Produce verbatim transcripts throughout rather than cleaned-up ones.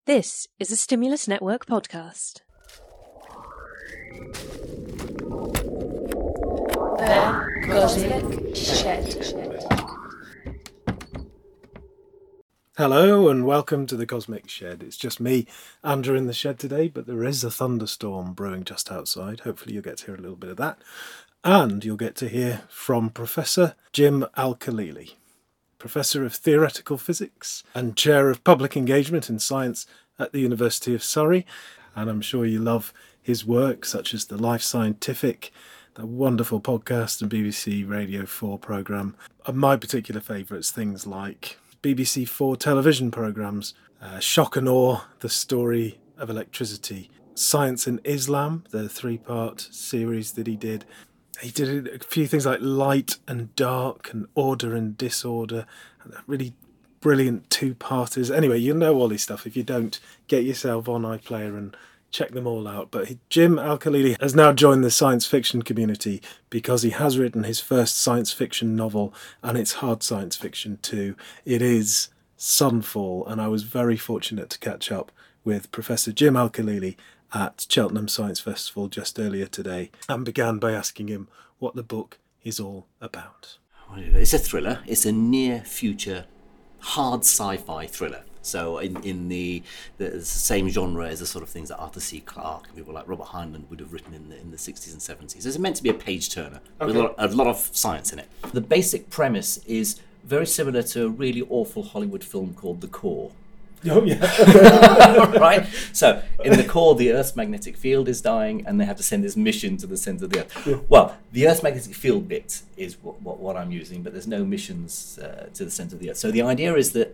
This is a Stimulus Network podcast. The Cosmic Shed. Hello and welcome to the Cosmic Shed. It's just me, Andrew, in the shed today, but there is a thunderstorm brewing just outside. Hopefully you'll get to hear a little bit of that. And you'll get to hear from Professor Jim Al-Khalili, Professor of Theoretical Physics and Chair of Public Engagement in Science at the University of Surrey. And I'm sure you love his work, such as the Life Scientific, the wonderful podcast and B B C Radio four programme. And my particular favourites, things like B B C four television programmes, uh, Shock and Awe, The Story of Electricity, Science in Islam, the three-part series that he did. He did a few things like Light and Dark and Order and Disorder, and really brilliant two-parters. Anyway, you know all this stuff. If you don't, get yourself on iPlayer and check them all out. But he, Jim Al-Khalili has now joined the science fiction community because he has written his first science fiction novel, and it's hard science fiction too. It is Sunfall, and I was very fortunate to catch up with Professor Jim Al-Khalili at Cheltenham Science Festival just earlier today, and began by asking him what the book is all about. It's a thriller. It's a near-future, hard sci-fi thriller. So in, in the, the same genre as the sort of things that Arthur C. Clarke and people like Robert Heinlein would have written in the, in the sixties and seventies. It's meant to be a page-turner with Okay. a lot, a lot of science in it. The basic premise is very similar to a really awful Hollywood film called The Core. Oh, yeah. Right? So, in The Core, the Earth's magnetic field is dying, and they have to send this mission to the centre of the Earth. Yeah. Well, the Earth's magnetic field bit is what, what, what I'm using, but there's no missions uh, to the centre of the Earth. So the idea is that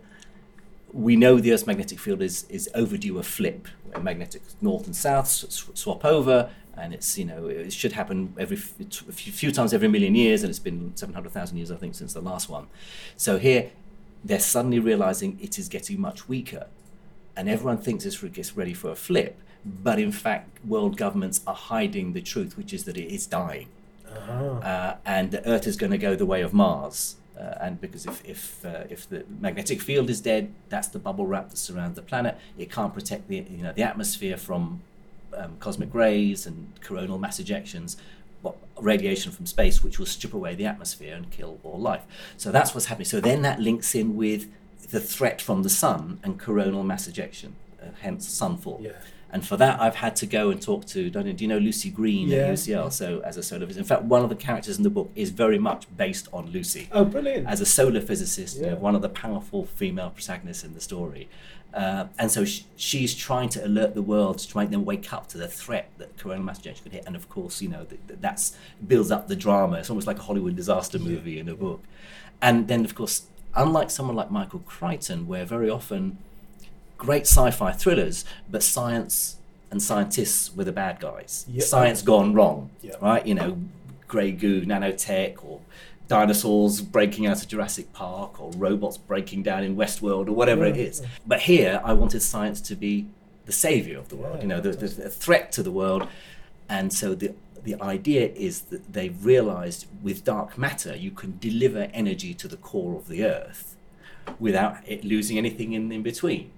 we know the Earth's magnetic field is, is overdue a flip, where magnetic north and south sw- swap over, and it's, you know, it should happen every f- a few, few times every million years, and it's been seven hundred thousand years, I think, since the last one. So here, they're suddenly realizing it is getting much weaker, and everyone thinks it's re- gets ready for a flip, but in fact world governments are hiding the truth, which is that it is dying. Uh-huh. Uh, and the Earth is going to go the way of Mars, uh, and because if if uh, if the magnetic field is dead, that's the bubble wrap that surrounds the planet. It can't protect the you know the atmosphere from um, cosmic rays and coronal mass ejections, radiation from space, which will strip away the atmosphere and kill all life. So that's what's happening. So then that links in with the threat from the sun and coronal mass ejection, uh, hence Sunfall. Yeah. And for that, I've had to go and talk to, don't know, do you know Lucy Green Yeah. at U C L? So as a solar physicist, in fact, one of the characters in the book is very much based on Lucy. Oh, brilliant. As a solar physicist, you Yeah. know, one of the powerful female protagonists in the story. Uh, and so she, she's trying to alert the world to make them wake up to the threat that coronal mass ejection could hit. And of course, you know, th- th- that's builds up the drama. It's almost like a Hollywood disaster movie yeah. in a book. And then, of course, unlike someone like Michael Crichton, where very often great sci-fi thrillers, but science and scientists were the bad guys. Yeah. Science gone wrong, Yeah. right? You know, grey goo, nanotech, or dinosaurs breaking out of Jurassic Park, or robots breaking down in Westworld, or whatever Yeah, it is. yeah. But here, I wanted science to be the saviour of the world, Yeah, you know, the, the, the threat to the world. And so the the idea is that they've realised with dark matter, you can deliver energy to the core of the Earth without it losing anything in, in between.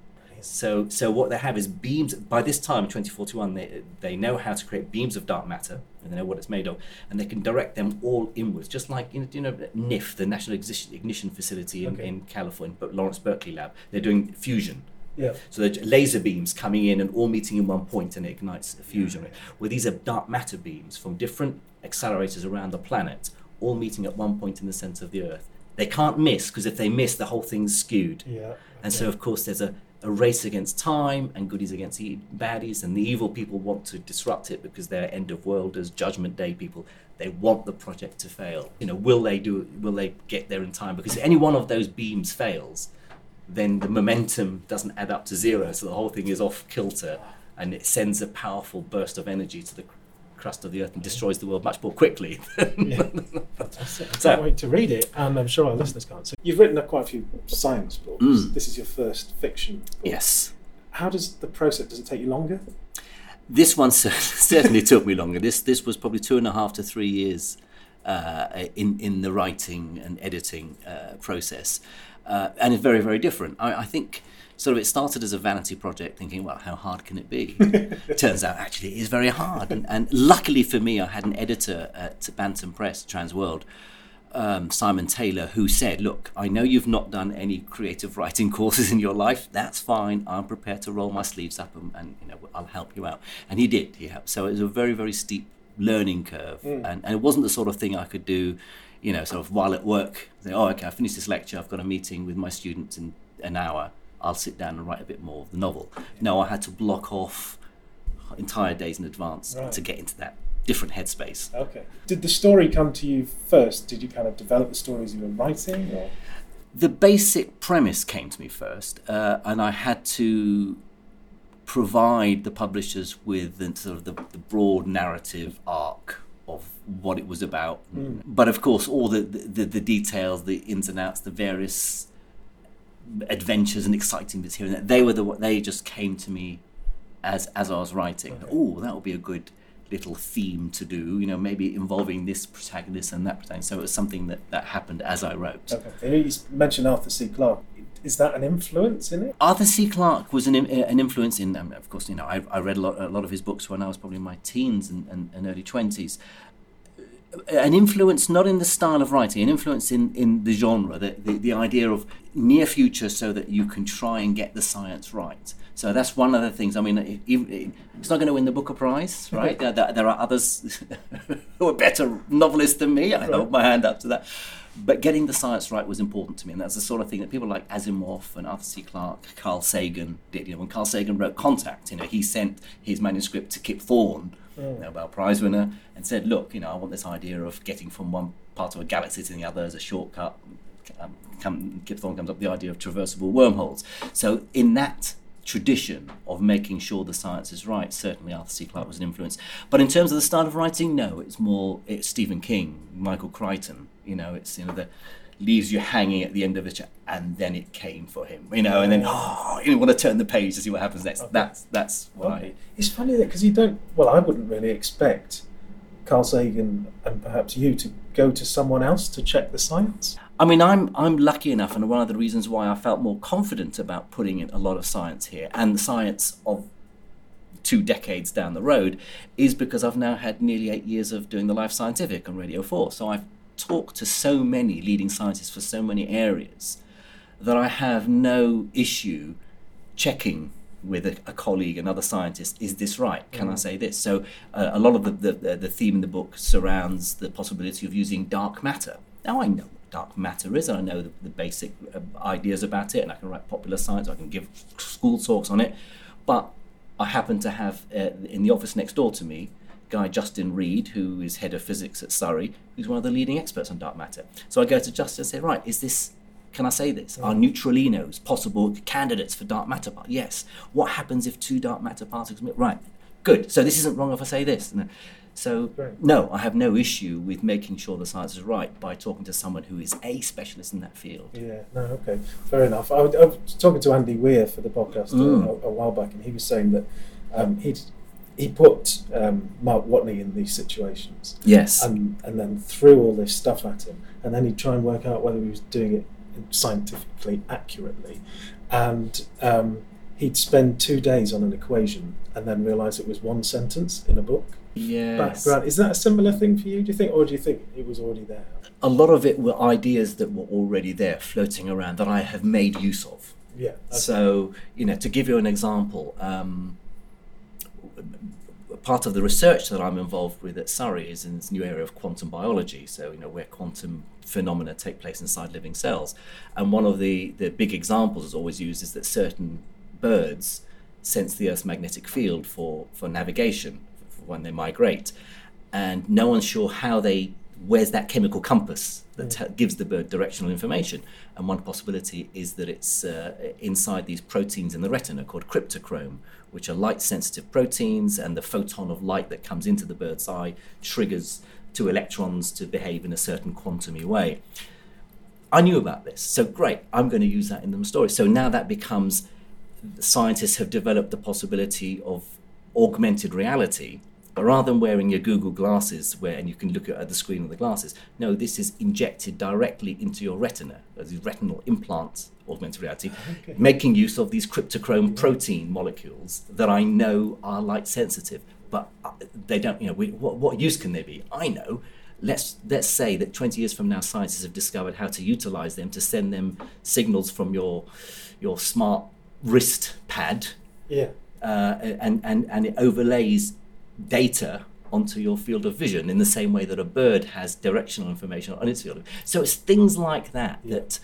So so what they have is beams. By this time, in twenty forty-one, they they know how to create beams of dark matter, and they know what it's made of, and they can direct them all inwards, just like, you know, you know N I F, the National Ignition Ignition Facility in, Okay. in California, but Lawrence Berkeley Lab. They're doing fusion. Yeah. So they're laser beams coming in and all meeting in one point, and it ignites a fusion. Well, these are dark matter beams from different accelerators around the planet, all meeting at one point in the centre of the Earth. They can't miss, because if they miss, the whole thing's skewed. Yeah. And so, of course, there's a, a race against time, and goodies against e- baddies, and the evil people want to disrupt it because they're end of worlders, Judgment Day people. They want the project to fail. You know, will they do? Will they get there in time? Because if any one of those beams fails, then the momentum doesn't add up to zero, so the whole thing is off kilter, and it sends a powerful burst of energy to the crust of the Earth and destroys the world much more quickly. Yeah. Fantastic. I So- can't wait to read it, and I'm sure our listeners can't. So you've written quite a few science books. Mm. This is your first fiction book. Yes. How does the process, does it take you longer? This one cer- certainly took me longer. This this was probably two and a half to three years uh, in in the writing and editing uh, process, uh, and it's very very different. I, I think sort of it started as a vanity project, thinking, well, how hard can it be? Turns out, actually, it is very hard. And, and luckily for me, I had an editor at Bantam Press, Transworld, um, Simon Taylor, who said, look, I know you've not done any creative writing courses in your life. That's fine. I'm prepared to roll my sleeves up and, and you know, I'll help you out. And he did. He helped. So it was a very, very steep learning curve. Mm. And, and it wasn't the sort of thing I could do, you know, sort of while at work. Say, oh, okay, I finished this lecture. I've got a meeting with my students in an hour. I'll sit down and write a bit more of the novel. No, I had to block off entire days in advance right. to get into that different headspace. Okay. Did the story come to you first? Did you kind of develop the stories you were writing? Or? The basic premise came to me first, uh, and I had to provide the publishers with the, sort of the, the broad narrative arc of what it was about. Mm. But of course, all the, the, the details, the ins and outs, the various adventures and exciting bits here and there, they were the they just came to me as as I was writing. Okay. Oh, that would be a good little theme to do, you know, maybe involving this protagonist and that protagonist. So it was something that, that happened as I wrote. Okay. You mentioned Arthur C. Clarke. Is that an influence in it? Arthur C. Clarke was an an influence in, um, of course, you know, I, I read a lot, a lot of his books when I was probably in my teens and, and, and early twenties. An influence not in the style of writing, an influence in, in the genre, the, the, the idea of near future so that you can try and get the science right. So that's one of the things. I mean, it, it, it's not going to win the Booker Prize, right? there, there are others who are better novelists than me. I right. hold my hand up to that. But getting the science right was important to me, and that's the sort of thing that people like Asimov and Arthur C. Clarke, Carl Sagan did. You know, when Carl Sagan wrote Contact, you know, he sent his manuscript to Kip Thorne, mm. Nobel Prize winner, and said, "Look, you know, I want this idea of getting from one part of a galaxy to the other as a shortcut." Um, come, Kip Thorne comes up with the idea of traversable wormholes. So, in that tradition of making sure the science is right, certainly Arthur C. Clarke was an influence. But in terms of the style of writing, no, it's more it's Stephen King, Michael Crichton. You know, it's, you know, the leaves you hanging at the end of it, and then it came for him. You know, and then oh, you want to turn the page to see what happens next. Okay. That's that's what okay. I. It's funny that because you don't. Well, I wouldn't really expect Carl Sagan and perhaps you to go to someone else to check the science. I mean, I'm I'm lucky enough, and one of the reasons why I felt more confident about putting in a lot of science here, and the science of two decades down the road, is because I've now had nearly eight years of doing the Life Scientific on Radio four. So I've talked to so many leading scientists for so many areas that I have no issue checking with a, a colleague, another scientist, is this right? Can mm. I say this? So uh, a lot of the, the, the theme in the book surrounds the possibility of using dark matter. Now I know what dark matter is, and I know the, the basic uh, ideas about it, and I can write popular science, I can give school talks on it, but I happen to have uh, in the office next door to me guy Justin Reed, who is head of physics at Surrey, who's one of the leading experts on dark matter. So I go to Justin and say, right, is this, can I say this? Mm. Are neutralinos possible candidates for dark matter particles? Yes. What happens if two dark matter particles meet? Right, good. So this isn't wrong if I say this. So Great. No, I have no issue with making sure the science is right by talking to someone who is a specialist in that field. Yeah, no, okay, fair enough. I, I was talking to Andy Weir for the podcast mm. a, a while back, and he was saying that um, he'd He put um, Mark Watney in these situations. Yes. And, and then threw all this stuff at him. And then he'd try and work out whether he was doing it scientifically accurately. And um, he'd spend two days on an equation and then realise it was one sentence in a book. Yes. Background. Is that a similar thing for you, do you think? Or do you think it was already there? A lot of it were ideas that were already there floating around that I have made use of. Yeah. Okay. So, you know, to give you an example, um, part of the research that I'm involved with at Surrey is in this new area of quantum biology, so you know where quantum phenomena take place inside living cells. And one of the, the big examples that's always used is that certain birds sense the Earth's magnetic field for, for navigation for when they migrate, and no one's sure how they where's that chemical compass that t- gives the bird directional information. And one possibility is that it's uh, inside these proteins in the retina called cryptochrome, which are light-sensitive proteins, and the photon of light that comes into the bird's eye triggers two electrons to behave in a certain quantum-y way. I knew about this, so great, I'm going to use that in the story. So now that becomes, scientists have developed the possibility of augmented reality But rather than wearing your Google glasses where and you can look at the screen of the glasses, no, this is injected directly into your retina, these retinal implants, augmented reality, okay. making use of these cryptochrome protein molecules that I know are light sensitive, but they don't, you know, we, what, what use can they be? I know. Let's let's say that twenty years from now, scientists have discovered how to utilize them to send them signals from your your smart wrist pad, yeah, uh, and and and it overlays data onto your field of vision in the same way that a bird has directional information on its field of vision. So it's things like that yeah. that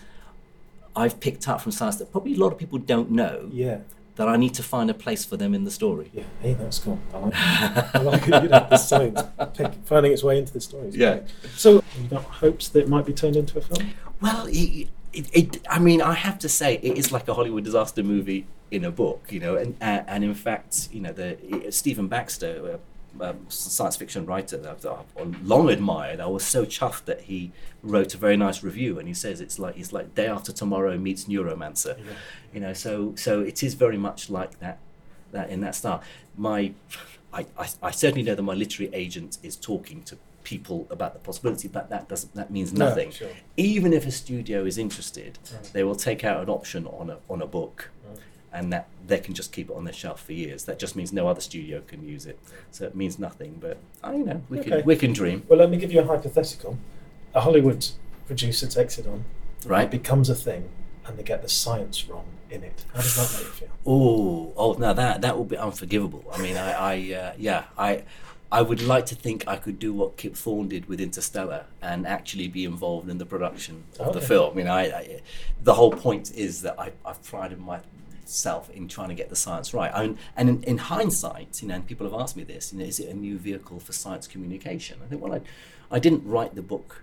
I've picked up from science that probably a lot of people don't know. Yeah. That I need to find a place for them in the story. Yeah, hey, that's cool. I like it. I like it. You know, the science pick, finding its way into the story. Yeah. Great. So, you got hopes that it might be turned into a film? Well, it, it, it, I mean, I have to say, it is like a Hollywood disaster movie in a book, you know, and uh, and in fact, you know, the it, Stephen Baxter, a um, science fiction writer that I've long admired, I was so chuffed that he wrote a very nice review, and he says it's like it's like Day After Tomorrow meets Neuromancer, yeah. you know. So so it is very much like that, that in that style. My, I, I I certainly know that my literary agent is talking to people about the possibility, but that doesn't that means nothing. No, sure. Even if a studio is interested, right. they will take out an option on a on a book. Right. And that they can just keep it on their shelf for years. That just means no other studio can use it. So it means nothing. But I you know we okay. can we can dream. Well, let me give you a hypothetical. A Hollywood producer takes it on, right? It becomes a thing, and they get the science wrong in it. How does that make you feel? Oh, oh, now that that will be unforgivable. I mean, I, I uh, yeah, I. I would like to think I could do what Kip Thorne did with Interstellar and actually be involved in the production of okay. the film. You know, I, I, the whole point is that I, I've prided myself in trying to get the science right. I mean, and in, in hindsight, you know, and people have asked me this, you know, is it a new vehicle for science communication? I think, well, I, I didn't write the book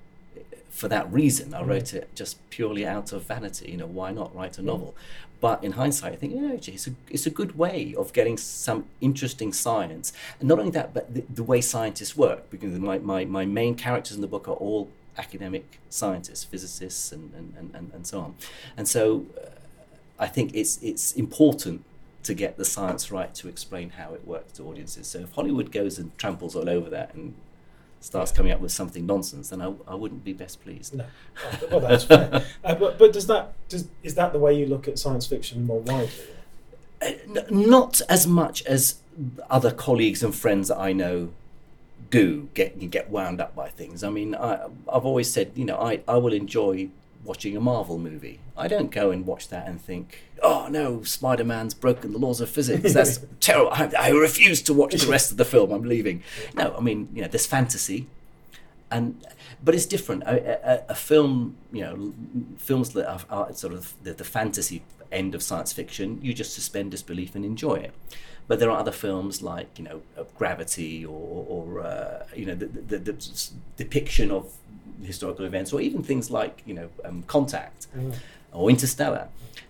for that reason. I wrote it just purely out of vanity. You know, why not write a novel? But in hindsight, I think, yeah, it's a, it's a good way of getting some interesting science. And not only that, but the, the way scientists work, because my, my, my main characters in the book are all academic scientists, physicists, and, and, and, and so on. And so uh, I think it's it's important to get the science right to explain how it works to audiences. So if Hollywood goes and tramples all over that and starts coming up with something nonsense, then I, I wouldn't be best pleased. No, oh, well, that's fair. uh, but but does that does is that the way you look at science fiction more widely? Uh, n- not as much as other colleagues and friends that I know do get you get wound up by things. I mean, I, I've always said, you know, I, I will enjoy watching a Marvel movie. I don't go and watch that and think, oh no, Spider-Man's broken the laws of physics. That's terrible. I, I refuse to watch the rest of the film. I'm leaving. No, I mean, you know, there's fantasy, and but it's different. A, a, a film, you know, films that are, are sort of the, the fantasy end of science fiction, you just suspend disbelief and enjoy it. But there are other films like, you know, Gravity, or, or uh, you know, the, the, the depiction of historical events, or even things like, you know, um, Contact mm. or Interstellar.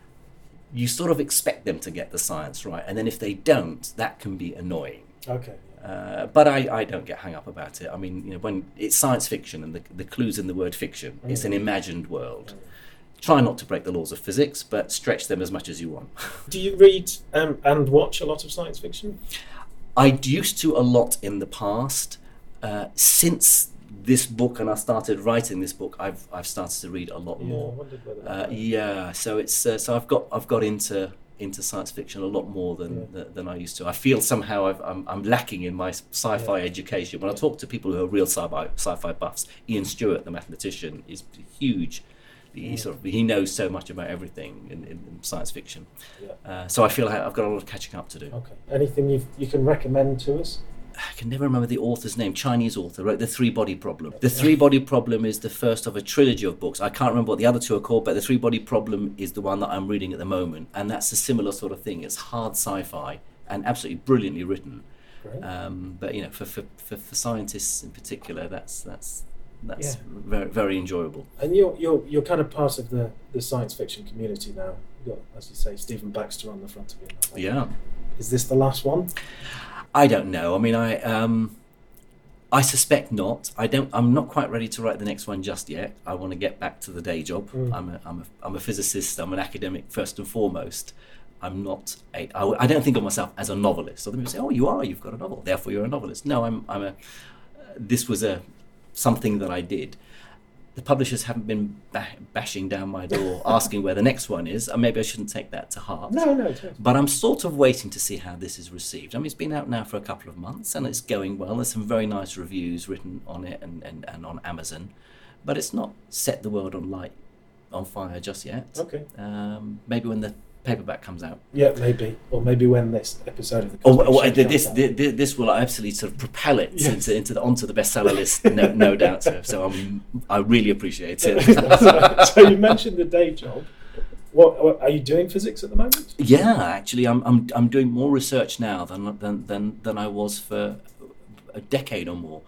You sort of expect them to get the science right, and then if they don't, that can be annoying. Okay. Uh, but I, I don't get hung up about it. I mean, you know, when it's science fiction, and the, the clue's in the word fiction, mm. it's an imagined world. Mm. Try not to break the laws of physics, but stretch them as much as you want. Do you read um, and watch a lot of science fiction? I used to a lot in the past. Uh, since this book, and I started writing this book, I've I've started to read a lot yeah, more. I wondered whether Uh, yeah, so it's uh, so I've got I've got into into science fiction a lot more than yeah. than I used to. I feel somehow I've, I'm I'm lacking in my sci-fi yeah. education. When I talk to people who are real sci-fi sci-fi buffs, Ian Stewart, the mathematician, is huge. He yeah. sort of he knows so much about everything in, in, in science fiction. Yeah. Uh, so I feel like I've got a lot of catching up to do. Okay. Anything you you can recommend to us? I can never remember the author's name. Chinese author wrote The Three Body Problem. The Three Body Problem is the first of a trilogy of books. I can't remember what the other two are called, but The Three Body Problem is the one that I'm reading at the moment, and that's a similar sort of thing. It's hard sci-fi and absolutely brilliantly written. Um, but you know, for, for, for, for scientists in particular, that's that's that's yeah. very very enjoyable. And you're you're you're kind of part of the, the science fiction community now. You've got, as you say, Stephen Baxter on the front of it. Yeah. Is this the last one? I don't know. I mean, I um, I suspect not. I don't. I'm not quite ready to write the next one just yet. I want to get back to the day job. Mm. I'm a I'm a I'm a physicist. I'm an academic first and foremost. I'm not a, I, I don't think of myself as a novelist. So then people say, oh, you are, you've got a novel, therefore you're a novelist. No, I'm, I'm a, uh, this was a, something that I did. The publishers haven't been ba- bashing down my door asking where the next one is, and maybe I shouldn't take that to heart. No, no. Totally. But I'm sort of waiting to see how this is received. I mean, it's been out now for a couple of months, and it's going well. There's some very nice reviews written on it and, and, and on Amazon, but it's not set the world on light, on fire just yet. Okay. Um, maybe when the paperback comes out. Yeah, maybe, or maybe when this episode of the or, Cosmic or, Shed this, comes this out. this this will absolutely sort of propel it Yes. into, into the, onto the bestseller list, no, no doubt. So, so I'm, I really appreciate it. So you mentioned the day job. What, what are you doing physics at the moment? Yeah, actually, I'm I'm I'm doing more research now than than than, than I was for a decade or more.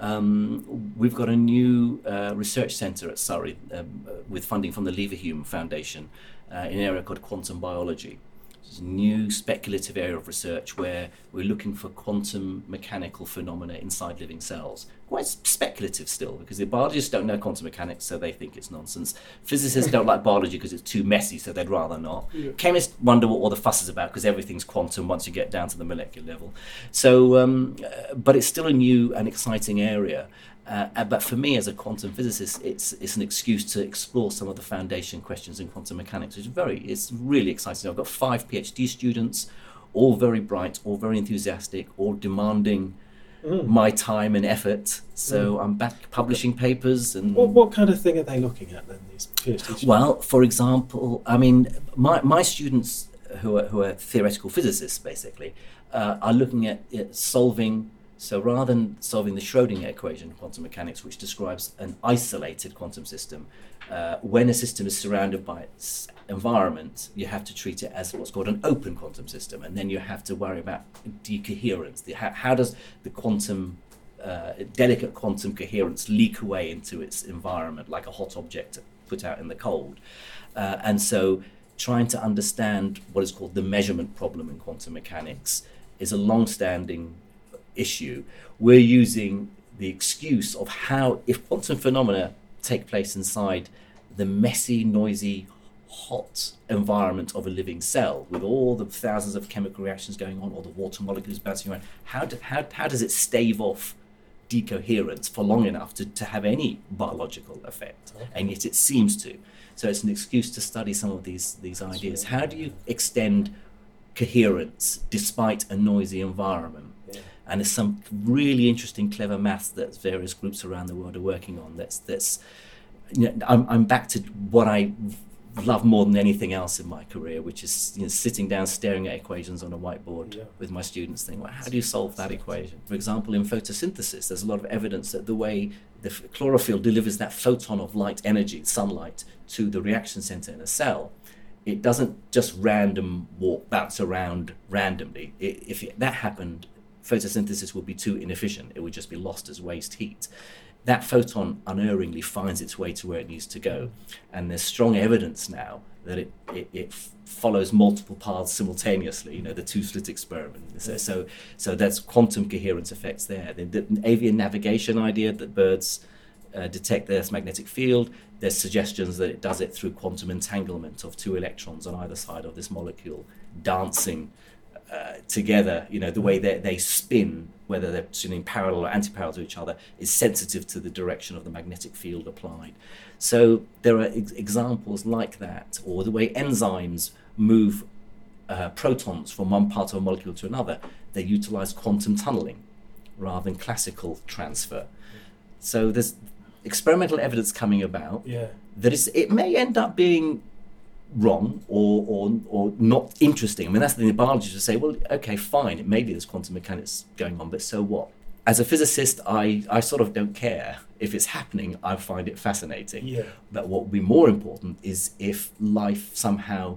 Um, we've got a new uh, research centre at Surrey um, with funding from the Leverhulme Foundation uh, in an area called quantum biology. It's a new speculative area of research where we're looking for quantum mechanical phenomena inside living cells. Quite speculative still, because the biologists don't know quantum mechanics, so they think it's nonsense. Physicists don't like biology because it's too messy, so they'd rather not. Yeah. Chemists wonder what all the fuss is about because everything's quantum once you get down to the molecular level. So, um, uh, but it's still a new and exciting area. Uh, but for me, as a quantum physicist, it's it's an excuse to explore some of the foundation questions in quantum mechanics, which is very, it's really exciting. I've got five PhD students, all very bright, all very enthusiastic, all demanding mm. my time and effort. So mm. I'm back publishing papers. And what, what kind of thing are they looking at then, these PhD students? Well, for example, I mean, my my students who are who are theoretical physicists basically uh, are looking at, at solving. So rather than solving the Schrödinger equation in quantum mechanics, which describes an isolated quantum system, uh, when a system is surrounded by its environment, you have to treat it as what's called an open quantum system, and then you have to worry about decoherence. The, how, how does the quantum, uh, delicate quantum coherence leak away into its environment like a hot object put out in the cold? Uh, and so trying to understand what is called the measurement problem in quantum mechanics is a long-standing issue. We're using the excuse of how, if quantum phenomena take place inside the messy, noisy, hot environment of a living cell with all the thousands of chemical reactions going on, all the water molecules bouncing around, how, do, how, how does it stave off decoherence for long enough to, to have any biological effect? Okay. And yet it seems to. So it's an excuse to study some of these, these ideas. How do you extend coherence despite a noisy environment? And there's some really interesting, clever maths that various groups around the world are working on. That's that's. You know, I'm I'm back to what I love more than anything else in my career, which is you know, sitting down, staring at equations on a whiteboard yeah. with my students, thinking, well, how do you solve that equation? For example, in photosynthesis, there's a lot of evidence that the way the chlorophyll delivers that photon of light energy, sunlight, to the reaction center in a cell, it doesn't just random walk bounce around randomly. It, if it, that happened, photosynthesis would be too inefficient. It would just be lost as waste heat. That photon unerringly finds its way to where it needs to go. And there's strong evidence now that it, it, it f- follows multiple paths simultaneously, you know, the two-slit experiment. So, so, so that's quantum coherence effects there. The, the avian navigation idea that birds uh, detect the Earth's magnetic field, there's suggestions that it does it through quantum entanglement of two electrons on either side of this molecule dancing Uh, together, you know, the way they, they spin, whether they're spinning parallel or anti-parallel to each other, is sensitive to the direction of the magnetic field applied. So there are ex- examples like that, or the way enzymes move uh, protons from one part of a molecule to another. They utilize quantum tunneling rather than classical transfer. So there's experimental evidence coming about yeah. that is, it may end up being wrong or, or or not interesting. I mean, that's the thing the biologists would say, well, okay, fine, maybe there's quantum mechanics going on, but so what? As a physicist, I, I sort of don't care. If it's happening, I find it fascinating. Yeah. But what would be more important is if life somehow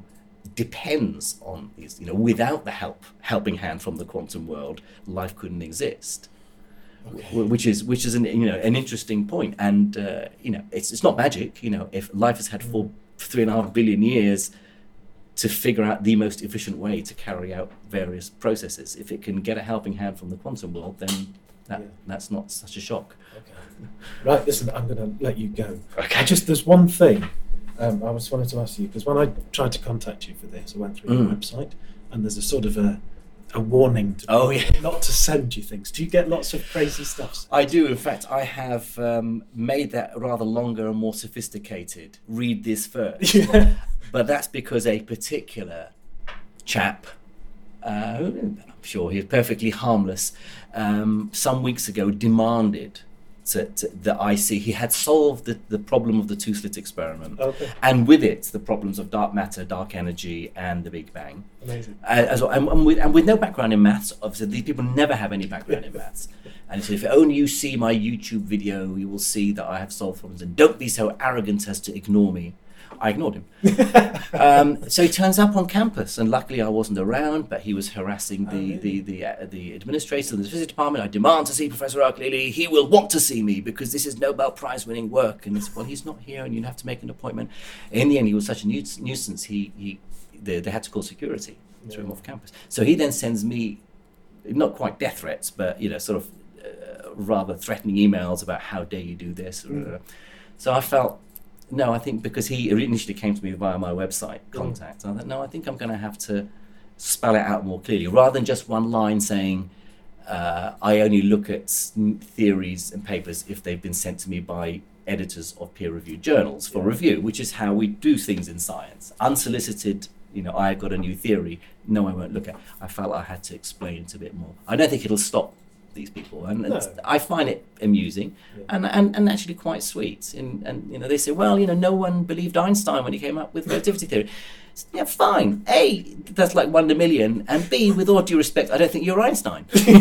depends on these, you know, without the help, helping hand from the quantum world, life couldn't exist. Okay. Which is which is an you know an interesting point, and uh, you know it's it's not magic. You know, if life has had four. Mm. three and a half billion years to figure out the most efficient way to carry out various processes. If it can get a helping hand from the quantum world, then that, yeah. that's not such a shock. Okay. Right, listen, I'm going to let you go. Okay. Just there's one thing Um, I was wanted to ask you, because when I tried to contact you for this, I went through Mm. your website, and there's a sort of a a warning to Oh, yeah. not to send you things. Do you get lots of crazy stuff? I do. In fact, I have um, made that rather longer and more sophisticated. Read this first. Yeah. But that's because a particular chap, uh, I'm sure he's perfectly harmless, um, some weeks ago demanded to, to, that I see he had solved the, the problem of the two-slit experiment, Okay. and with it the problems of dark matter, dark energy, and the Big Bang. Amazing. Uh, as well, and, and, with, and with no background in maths, obviously these people never have any background in maths. And he said, if only you see my YouTube video, you will see that I have solved problems, and don't be so arrogant as to ignore me. I ignored him. um, so he turns up on campus, and luckily I wasn't around, but he was harassing the, Oh, really? the, the, uh, the administrator of the physics department. I demand to see Professor Al-Khalili. He will want to see me because this is Nobel Prize winning work. And it's, well, he's not here and you have to make an appointment. In the end, he was such a nu- nuisance, he, he they, they had to call security and threw him off campus. So he then sends me, not quite death threats, but, you know, sort of uh, rather threatening emails about how dare you do this. Or, Mm. So I felt, no, I think because he initially came to me via my website contact, I thought, no, I think I'm going to have to spell it out more clearly, rather than just one line saying, uh, I only look at theories and papers if they've been sent to me by editors of peer-reviewed journals for Yeah. review, which is how we do things in science. Unsolicited, you know, I've got a new theory, no, I won't look at. I felt I had to explain it a bit more. I don't think it'll stop these people, and No. it's, I find it amusing Yeah. and, and and actually quite sweet. And, and you know, they say, well, you know, no one believed Einstein when he came up with relativity theory. Yeah, fine. A, that's like one in a million, and B, with all due respect, I don't think you're Einstein. You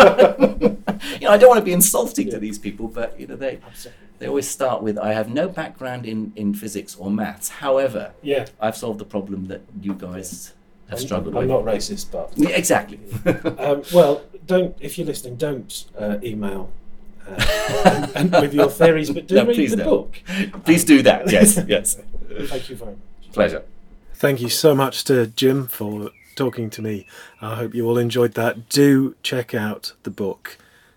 know, I don't want to be insulting Yeah. to these people, but you know, they Absolutely. they always start with, I have no background in in physics or maths. However, Yeah. I've solved the problem that you guys have I'm- struggled I'm with. not racist, but Yeah, exactly. um, well, don't if you're listening, don't uh, email uh, and, and with your theories, but do No, read please the don't. book. Please do that. Yes, yes. Thank you very much. Pleasure. Thank you so much to Jim for talking to me. I hope you all enjoyed that. Do check out the book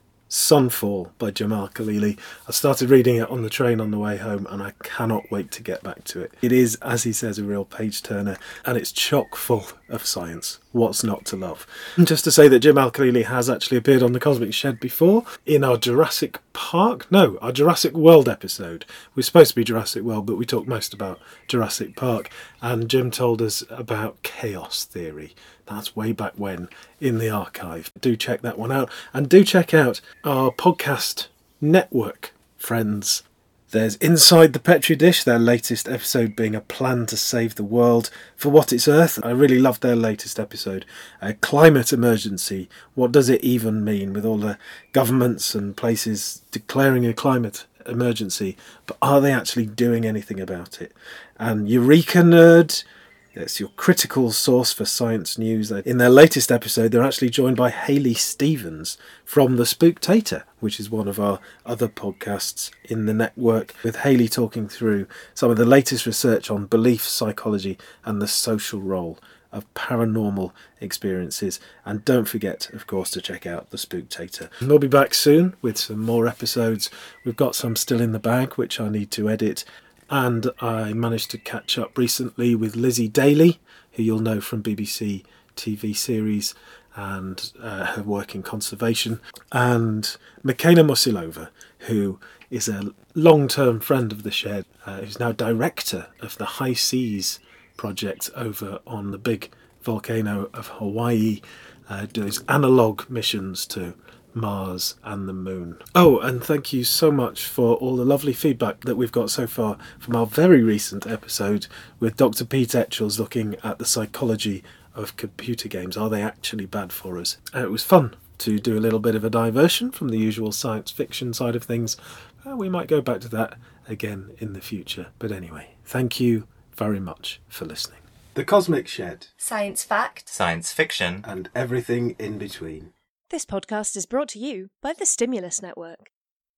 Sunfall by Jamal Khalili. I started reading it on the train on the way home and I cannot wait to get back to it. It is, as he says, a real page turner and it's chock full of science. What's not to love? And just to say that Jamal Khalili has actually appeared on the Cosmic Shed before in our Jurassic Park, no, our Jurassic World episode. We're supposed to be Jurassic World, but we talked most about Jurassic Park, and Jim told us about chaos theory. That's way back when in the archive. Do check that one out, and do check out our podcast network friends. There's Inside the Petri Dish, their latest episode being a plan to save the world for what it's Earth. I really loved their latest episode. A climate emergency. What does it even mean with all the governments and places declaring a climate emergency? But are they actually doing anything about it? And Eureka Nerd. That's your critical source for science news. In their latest episode, they're actually joined by Hayley Stevens from The Spooktator, which is one of our other podcasts in the network, with Hayley talking through some of the latest research on belief psychology and the social role of paranormal experiences. And don't forget, of course, to check out The Spooktator. We'll be back soon with some more episodes. We've got some still in the bag, which I need to edit. And I managed to catch up recently with Lizzie Daly, who you'll know from B B C T V series and uh, her work in conservation, and Michaela Musilova, who is a long-term friend of the Shed, uh, who's now director of the High Seas project over on the big volcano of Hawaii, uh, does analogue missions to Mars and the Moon. Oh, and thank you so much for all the lovely feedback that we've got so far from our very recent episode with Doctor Pete Etchells looking at the psychology of computer games. Are they actually bad for us? Uh, it was fun to do a little bit of a diversion from the usual science fiction side of things. Uh, we might go back to that again in the future. But anyway, thank you very much for listening. The Cosmic Shed. Science fact. Science fiction. And everything in between. This podcast is brought to you by the Stimulus Network.